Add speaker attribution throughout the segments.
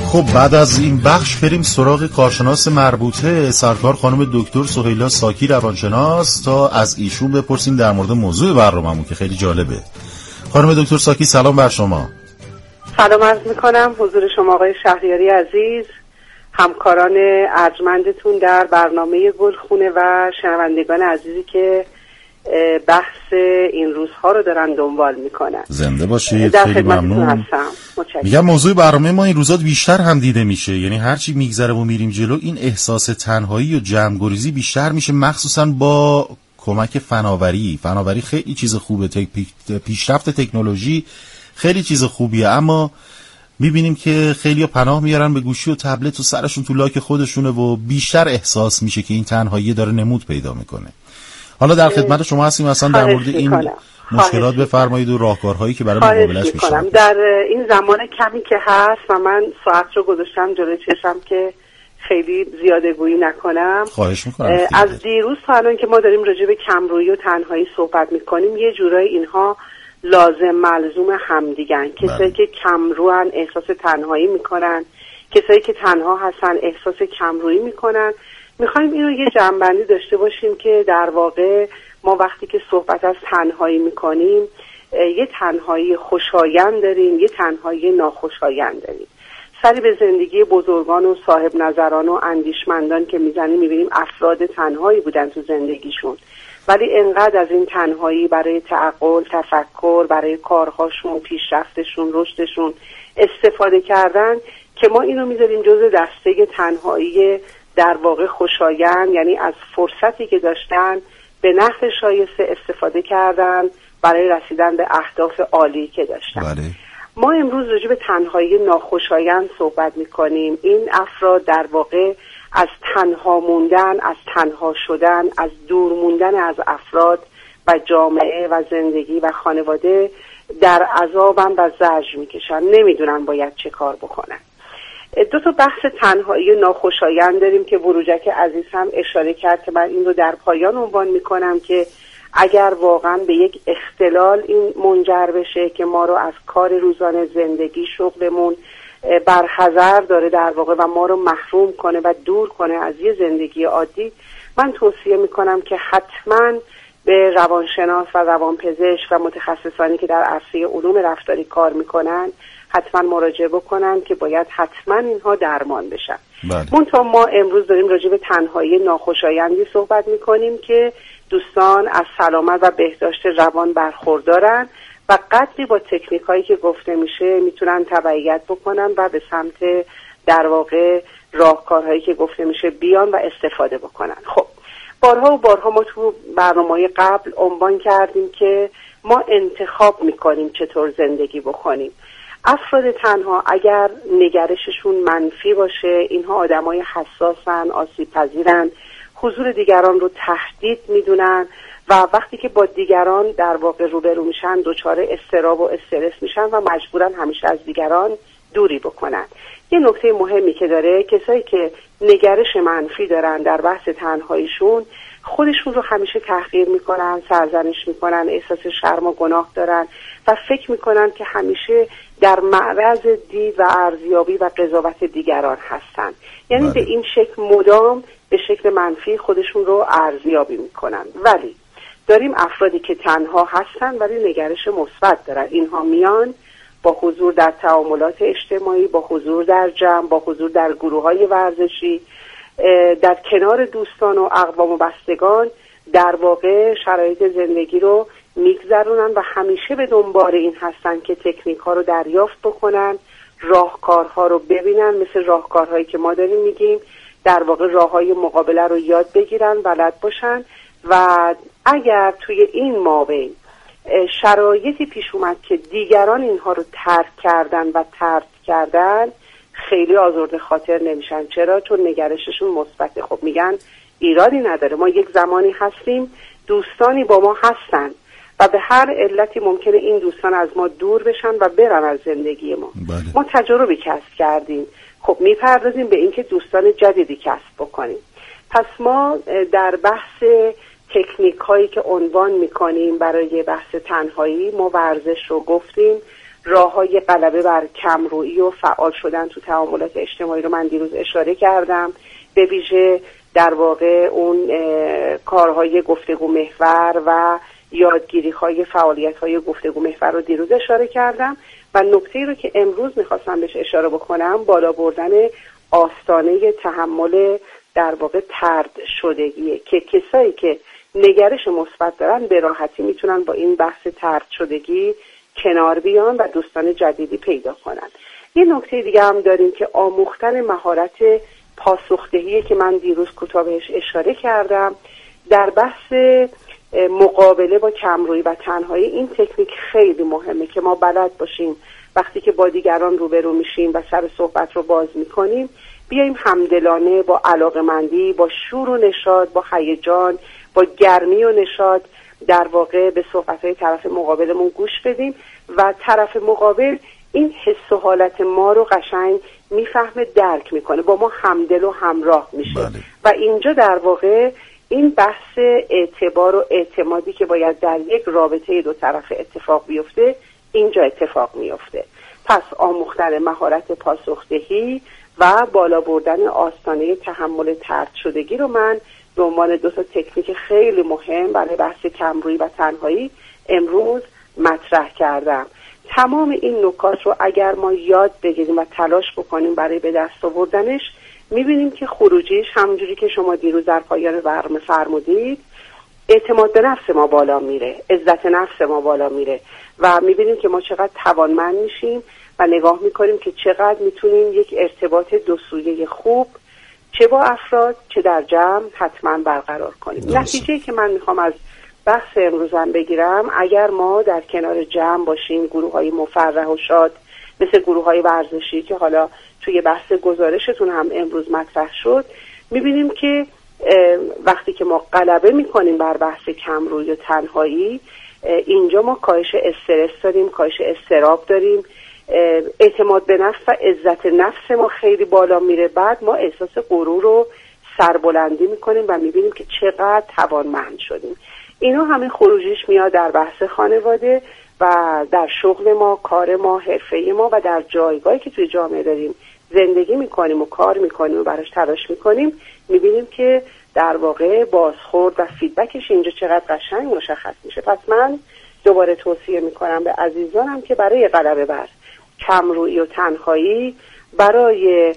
Speaker 1: خب بعد از این بخش بریم سراغ کارشناس مربوطه، سرکار خانم دکتر سهیلا ساکی روانشناس، تا از ایشون بپرسیم در مورد موضوع برنامه‌مون که خیلی جالبه. خانم دکتر ساکی سلام بر شما.
Speaker 2: سلام عرض میکنم حضور شما آقای شهریاری عزیز، همکاران ارجمندتون در برنامه گلخونه و شنوندگان عزیزی که بحث این روزها رو دارن دنبال میکنن.
Speaker 1: زنده باشید، خیلی ممنون. میگم موضوع برنامه ما این روزا بیشتر هم دیده میشه، یعنی هرچی میگذره و میریم جلو این احساس تنهایی و جمع‌گریزی بیشتر میشه، مخصوصا با کمک فناوری خیلی چیز خوبه، پیشرفت تکنولوژی خیلی چیز خوبیه، اما میبینیم که خیلی‌ها پناه میارن به گوشی و تبلت و سرشون تو لاک خودشونه و بیشتر احساس میشه که این تنهایی داره نمود پیدا میکنه. حالا در خدمت شما هستیم اصلا در مورد این مشکلات بفرمایید و راهکارهایی که برای مقابلش میشه.
Speaker 2: در این زمان کمی که هست و من ساعت رو گذاشتم جلوی چشم که خیلی زیاده گویی نکنم.
Speaker 1: خواهش میکنم.
Speaker 2: از دیروز تا الان که ما داریم راجع به کمرویی و تنهایی صحبت میکنیم، یه جورایی اینها لازم ملزوم همدیگن. کسایی که کمروان احساس تنهایی میکنن، کسایی که تنها هستن احساس کمرویی میکنن. میخوایم اینو یه جنبندی داشته باشیم که در واقع ما وقتی که صحبت از تنهایی میکنیم یه تنهایی خوشایند داریم، یه تنهایی ناخوشایند داریم. سری به زندگی بزرگان و صاحب نظران و اندیشمندان که میزنیم میبینیم افراد تنهایی بودن تو زندگیشون، ولی انقدر از این تنهایی برای تعقل، تفکر، برای کارهاشون، پیشرفتشون، رشدشون استفاده کردن که ما اینو میذاریم جزء دسته تنهایی در واقع خوشایند، یعنی از فرصتی که داشتن به نحو شایسته استفاده کردن برای رسیدن به اهداف عالی که داشتن.
Speaker 1: بله.
Speaker 2: ما امروز راجع به تنهایی ناخوشایند صحبت میکنیم. این افراد در واقع از تنها موندن، از تنها شدن، از دور موندن از افراد و جامعه و زندگی و خانواده در عذابن و زجر میکشن، نمیدونن باید چه کار بکنن. دو تا بحث تنهایی ناخوشایند داریم که بروجک عزیز هم اشاره کرد که من این رو در پایان عنوان میکنم که اگر واقعا به یک اختلال این منجر بشه که ما رو از کار روزانه زندگی، شغلمون برحذر داره در واقع و ما رو محروم کنه و دور کنه از یه زندگی عادی، من توصیه میکنم که حتما به روانشناس و روانپزشک و متخصصانی که در عرصه علوم رفتاری کار میکنن حتما مراجعه بکنن که باید حتما اینها درمان بشن. منتها ما امروز داریم راجع به تنهایی ناخوشایندی صحبت میکنیم که دوستان از سلامت و بهداشت روان برخوردارن و قدری با تکنیک هایی که گفته میشه میتونن تبعیت بکنن و به سمت در واقع راهکارهایی که گفته میشه بیان و استفاده بکنن. خب بارها و بارها ما تو برنامه‌های قبل عنوان کردیم که ما انتخاب میکنیم چطور زندگی بکنیم. افراد تنها اگر نگرششون منفی باشه، اینها آدمای حساسن، آسیب پذیرن، حضور دیگران رو تهدید میدونن و وقتی که با دیگران در واقع روبرو میشن دچار اضطراب و استرس میشن و مجبورن همیشه از دیگران دوری بکنن. یه نکته مهمی که داره، کسایی که نگرش منفی دارن در بحث تنهاییشون خودشون رو همیشه تحقیر میکنن، سرزنش میکنن، احساس شرم و گناه دارن و فکر میکنن که همیشه در معرض دید و ارزیابی و قضاوت دیگران هستن. یعنی به این شکل مدام به شکل منفی خودشون رو ارزیابی میکنن. ولی داریم افرادی که تنها هستن ولی نگرش مثبت دارن. اینها میان با حضور در تعاملات اجتماعی، با حضور در جمع، با حضور در گروه‌های ورزشی، در کنار دوستان و اقوام و بستگان در واقع شرایط زندگی رو میگذرونن و همیشه به دنبال این هستن که تکنیک ها رو دریافت بکنن، راهکارها رو ببینن، مثل راهکارهایی که ما داریم میگیم در واقع راههای مقابله رو یاد بگیرن، بلد باشن و اگر توی این مابین شرایطی پیش اومد که دیگران اینها رو ترک کردن و طرد کردن، خیلی آزرده خاطر نمیشن. چرا؟ چون نگرششون مثبته. خب میگن ایرادی نداره، ما یک زمانی هستیم دوستانی با ما هستن و به هر علتی ممکنه این دوستان از ما دور بشن و برن از زندگی ما. ما تجربه کسب کردیم، خب میپردازیم به اینکه دوستان جدیدی کسب بکنیم. پس ما در بحث تکنیک هایی که عنوان میکنیم برای بحث تنهایی، ما ورزش رو گفتیم، راه‌های غلبه بر کمرویی و فعال شدن تو تعاملات اجتماعی رو من دیروز اشاره کردم. به ویژه در واقع اون کارهای گفتگو محور و یادگیری‌های فعالیت‌های گفتگو محور رو دیروز اشاره کردم و نکته‌ای رو که امروز می‌خواستم بهش اشاره بکنم بالا بردن آستانه تحمل در واقع طرد شدگیه که کسایی که نگرش مثبت دارن به راحتی میتونن با این بحث طرد شدگی کنار بیان و دوستان جدیدی پیدا کنن. یه نکته دیگه هم داریم که آموختن مهارت پاسخدهی که من دیروز کوتاه بهش اشاره کردم در بحث مقابله با کمرویی و تنهایی. این تکنیک خیلی مهمه که ما بلد باشیم وقتی که با دیگران روبرو میشیم و سر صحبت رو باز میکنیم بیایم همدلانه با علاقمندی، با شور و نشاط، با هیجان، با گرمی و نشاط در واقع به صحبت‌های طرف مقابلمون گوش بدیم و طرف مقابل این حس و حالت ما رو قشنگ میفهمه، درک میکنه، با ما همدل و همراه میشه. بله. و اینجا در واقع این بحث اعتبار و اعتمادی که باید در یک رابطه دو طرفه اتفاق بیفته اینجا اتفاق میفته. پس آموختن مهارت پاسخدهی و بالا بردن آستانه تحمل طرد شدگی رو من به عنوان دو تا تکنیک خیلی مهم برای بحث کمرویی و تنهایی امروز مطرح کردم. تمام این نکات رو اگر ما یاد بگیریم و تلاش بکنیم برای به دست آوردنش میبینیم که خروجیش همونجوری که شما دیروز در پایان برنامه فرمودید اعتماد به نفس ما بالا میره، عزت نفس ما بالا میره و میبینیم که ما چقدر توانمند میشیم و نگاه میکنیم که چقدر میتونیم یک ارتباط دو سویه خوب چه با افراد چه در جمع حتما برقرار کنیم. نتیجه‌ای که من میخوام از بحث امروزم بگیرم اگر ما در کنار جمع باشیم گروه‌های مفرح و شاد مثل گروه‌های ورزشی که حالا توی بحث گزارشتون هم امروز مطرح شد میبینیم که وقتی که ما غلبه میکنیم بر بحث کمرویی و تنهایی اینجا ما کاهش استرس داریم، کاهش اضطراب داریم، اعتماد به نفس و عزت نفس ما خیلی بالا میره. بعد ما احساس غرور رو سربلندی میکنیم و میبینیم که چقدر توانمند شدیم. اینا همه خروجیش میاد در بحث خانواده و در شغل ما، کار ما، حرفه ما و در جایگاهی که توی جامعه داریم زندگی میکنیم و کار میکنیم و براش تلاش میکنیم میبینیم که در واقع بازخورد و فیدبکش اینجا چقدر قشنگ مشخص میشه. پس من دوباره توصیه میکنم به عزیزانم که برای غلبه بر کمرویی و تنهایی، برای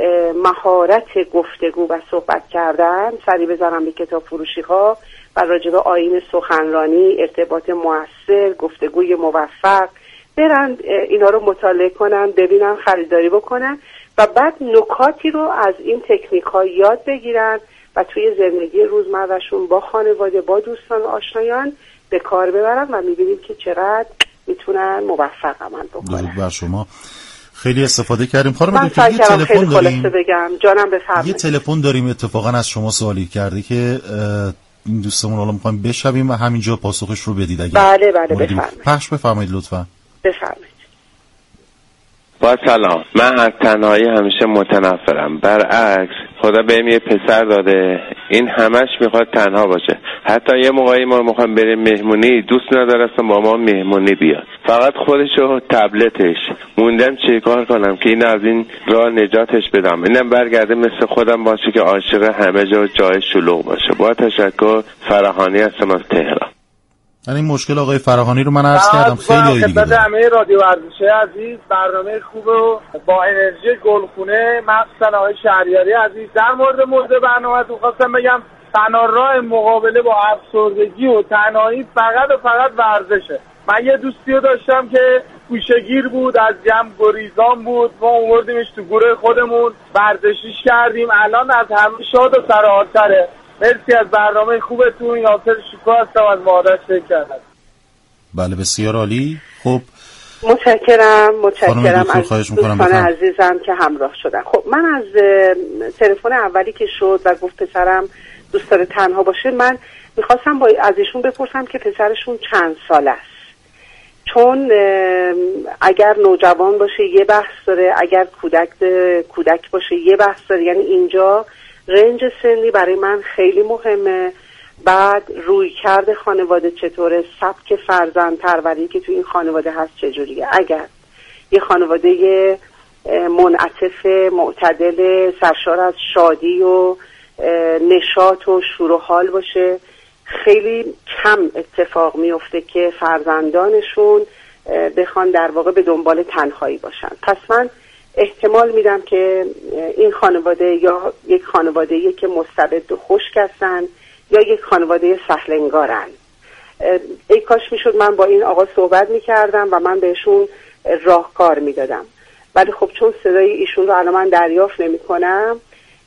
Speaker 2: مهارت گفتگو و صحبت کردن سری بزنم به کتاب فروشی ها و راجع به آیین سخنرانی، ارتباط مؤثر، گفتگوی موفق برن اینا رو مطالعه کنن، ببینن، خریداری بکنن و بعد نکاتی رو از این تکنیک ها یاد بگیرن و توی زندگی روزمرهشون با خانواده، با دوستان و آشنایان به کار ببرن و میبینیم که چقدر میتونن موفق عمل بکنن.
Speaker 1: درود بر شما. خیلی استفاده کردیم. خانم دکتر یه تلفن داریم.
Speaker 2: بگم جانم بفرمایید.
Speaker 1: یه تلفن داریم اتفاقا از شما سوالی کرده که این دوستمون حالا می‌خوایم بشنویم و همینجا پاسخش رو بدید اگه.
Speaker 2: بله بفرمایید.
Speaker 1: پخش بفرمایید لطفا.
Speaker 2: بفرمایید.
Speaker 3: با سلام. من از تنهایی همیشه متنفرم. برعکس خدا بهم یه پسر داده، این همش میخواد تنها باشه. حتی یه موقعی ما میخوایم بریم مهمونی دوست نداره اصلا با ما مهمونی بیاد، فقط خودش و تبلتش. موندم چه کار کنم که این از این راه نجاتش بدم، اینم برگرده مثل خودم باشه که عاشق همه جای شلوغ باشه. با تشکر، فراهانی هستم از تهران.
Speaker 1: این مشکل آقای فراهانی رو من عرض کردم خیلی عالی بود.
Speaker 4: همه رادیو ورزشی عزیز، برنامه خوب و با انرژی گلخونه، مخصوصا آقای شهریاری عزیز. در مورد موضوع برنامه‌تون خواستم بگم تنها راه مقابله با افسردگی و تنهایی فقط و فقط ورزشه. من یه دوستی رو داشتم که گوشه‌گیر بود، از جمع گریزان بود، ما آوردیمش تو گروه خودمون ورزشیش کردیم، الان از همه شاد و سرحال‌تره. مرسی از برنامه خوبتون. یاسر شکوه هستم از مادر شکر.
Speaker 1: بله بسیار عالی. خب
Speaker 2: متشکرم از دوستان عزیزم که همراه شدن. خب من از تلفن اولی که شد و گفت پسرم دوست داره تنها باشه، من میخواستم از ایشون بپرسم که پسرشون چند ساله است، چون اگر نوجوان باشه یه بحث داره، اگر کودک باشه یه بحث داره. یعنی اینجا رنج سنی برای من خیلی مهمه. بعد رویکرد خانواده چطوره، سبک فرزند پروری که تو این خانواده هست چجوریه. اگر یه خانواده منعطف، معتدل، سرشار از شادی و نشاط و شور و حال باشه. خیلی کم اتفاق میفته که فرزندانشون بخوان در واقع به دنبال تنهایی باشن. پس من احتمال میدم که این خانواده یا یک خانواده‌ای که مستبد و خشک هستن یا یک خانواده سهلنگارن. ای کاش میشد من با این آقا صحبت میکردم و من بهشون راهکار میدادم، ولی خب چون صدای ایشون رو الان من دریافت نمیکنم،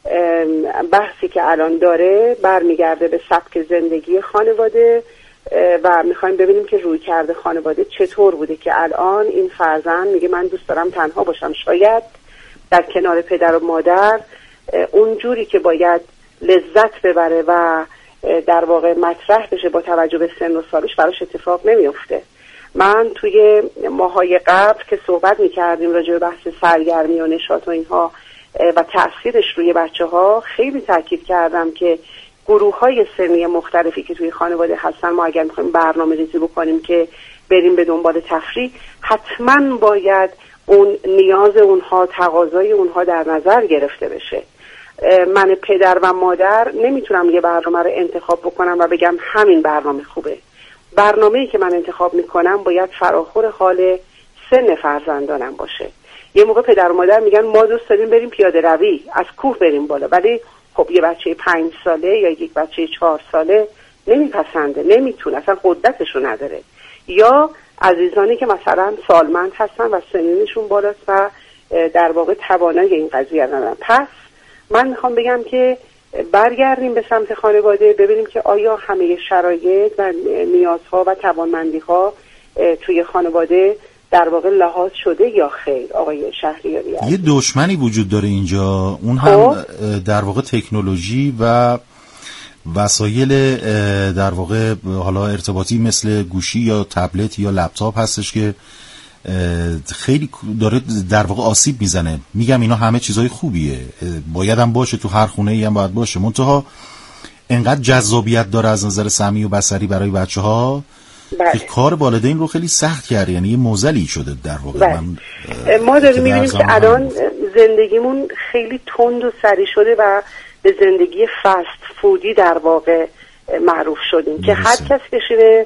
Speaker 2: بحثی که الان داره برمیگرده به سبک زندگی خانواده و میخوایم ببینیم که روی کرده خانواده چطور بوده که الان این فرزند میگه من دوست دارم تنها باشم. شاید در کنار پدر و مادر اونجوری که باید لذت ببره و در واقع مطرح بشه با توجه به سن و سالش براش اتفاق نمیفته. من توی ماهای قبل که صحبت میکردیم راجع به بحث سرگرمی و نشاط و اینها و تأثیرش روی بچه ها خیلی تاکید کردم که گروه های سنی مختلفی که توی خانواده هستن، ما اگر میخوایم برنامه ریزی بکنیم که بریم به دنبال تفریح، حتما باید اون نیاز اونها، تقاضای اونها در نظر گرفته بشه. من پدر و مادر نمیتونم یه برنامه رو انتخاب بکنم و بگم همین برنامه خوبه. برنامه‌ای که من انتخاب میکنم باید فراخور حال سن فرزندانم باشه. یه موقع پدر و مادر میگن ما دوست داریم بریم پیاده روی، از کوه بریم بالا، ولی خب یه بچه 5 ساله یا یک بچه 4 ساله نمیپسنده، نمیتونه، اصلا قدرتشو نداره. یا عزیزانی که مثلا سالمند هستن و سنینشون بالاست و در واقع توانایی این قضیه ندارن. پس من میخوام بگم که برگردیم به سمت خانواده، ببینیم که آیا همه شرایط و نیازها و توانمندی‌ها توی خانواده در واقع لحاظ شده یا خیر. آقای شهریاری
Speaker 1: یه دشمنی وجود داره اینجا، اون هم در واقع تکنولوژی و وسایل در واقع حالا ارتباطی مثل گوشی یا تبلت یا لپتاپ هستش که خیلی داره در واقع آسیب میزنه. میگم اینا همه چیزای خوبیه، باید هم باشه، تو هر خونه ای هم باید باشه، منتها انقدر جذابیت داره از نظر سمعی و بصری برای بچه ها که کار والدین رو خیلی سخت کرده، یعنی یه موزلی شده در واقع.
Speaker 2: ما داریم میبینیم که الان زندگیمون خیلی تند و سریع شده و به زندگی فست فودی در واقع معروف شدیم که هر کس بشینه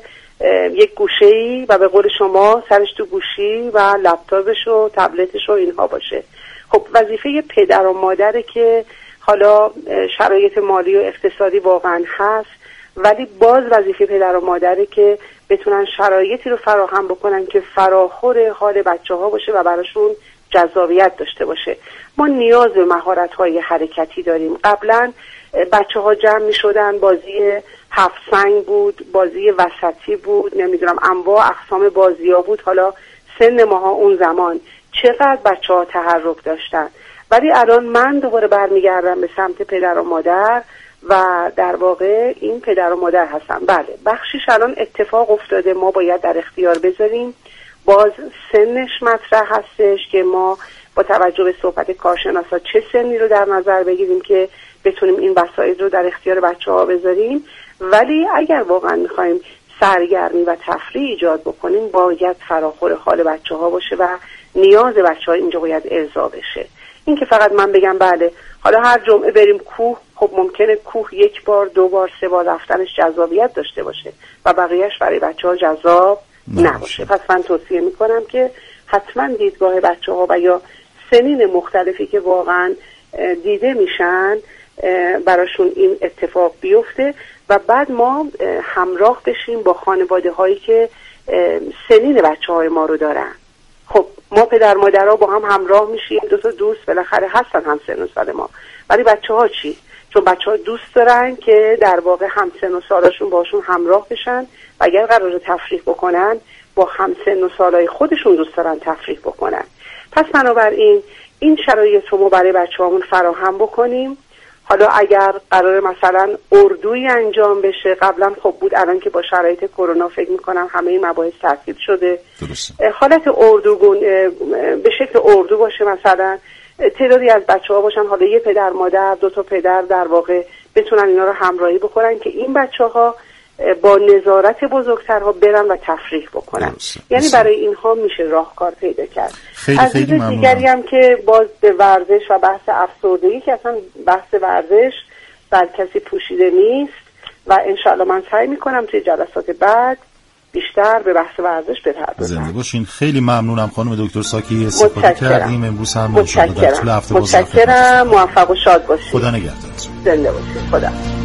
Speaker 2: یک گوشه‌ای و به قول شما سرش تو گوشی و لپتاپش و تبلتش و اینها باشه. خب وظیفه پدر و مادره که حالا شرایط مالی و اقتصادی واقعا هست، ولی باز وظیفه پدر و مادره که بتونن شرایطی رو فراهم بکنن که فراخور حال بچه ها باشه و براشون جذابیت داشته باشه. ما نیاز به مهارت‌های حرکتی داریم. قبلا بچه ها جمع می شدن، بازی 7 سنگ بود، بازی وسطی بود، نمیدونم انواع اقسام بازی ها بود. حالا سن ماها اون زمان چقدر بچه ها تحرک داشتن، ولی الان من دوباره برمیگردم به سمت پدر و مادر و در واقع این پدر و مادر هستن. بله بخشیش الان اتفاق افتاده، ما باید در اختیار بذاریم. باز سنش مطرح هستش که ما با توجه به صحبت کارشناسا چه سنی رو در نظر بگیریم که بتونیم این وسایل رو در اختیار بچه ها بذاریم. ولی اگر واقعا میخوایم سرگرمی و تفریح ایجاد بکنیم باید فراخور حال بچه ها باشه و نیاز بچه ها اینجا باید ارضا بشه. این که فقط من بگم بله حالا هر جمعه بریم کوه، خب ممکنه کوه 1 بار 2 بار 3 بار رفتنش جذابیت داشته باشه و بقیهش برای بچه ها جذاب نباشه. پس من توصیه میکنم که حتما دیدگاه بچه ها و یا سنین مختلفی که واقعا دیده میشن براشون این اتفاق بیفته و بعد ما همراه بشیم با خانواده هایی که سنین بچه های ما رو دارن. خب ما پدر مادرها با هم همراه میشیم، 2 تا دوست بالاخره هستن هم سن و سال ما، ولی بچه ها چی؟ چون بچه ها دوست دارن که در واقع هم سن و سالشون باشون همراه بشن و اگر قرار تفریح بکنن با هم سن و سالای خودشون دوست دارن تفریح بکنن. پس بنابراین این شرایط رو ما برای بچه هامون فراهم بکنیم. حالا اگر قرار مثلا اردویی انجام بشه، قبلا خب بود، الان که با شرایط کرونا فکر میکنم همه این مباحث تعطیل شده. حالت اردوگون به شکل اردو باشه، مثلا تعدادی از بچه ها باشن، حالا یه پدر مادر 2 تا پدر در واقع بتونن اینا رو همراهی بکنن که این بچه ها با نظارت بزرگترها برن و تفریح بکنن. یعنی برای اینها میشه راهکار پیدا کرد. از دید دیگری هم که باز به ورزش و بحث افسردگی که اصلا بحث ورزش بر کسی پوشیده نیست و انشاءالله من سعی میکنم توی جلسات بعد بیشتر به بحث ورزش بپردازم.
Speaker 1: زنده باشین. خیلی ممنونم خانم دکتر ساکی استفاده کردیم امروز هم ان شاءالله در طول هفته
Speaker 2: متشکرم. موفق و شاد باشید.
Speaker 1: خدا نگهدارتون.
Speaker 2: زنده باشید. خدا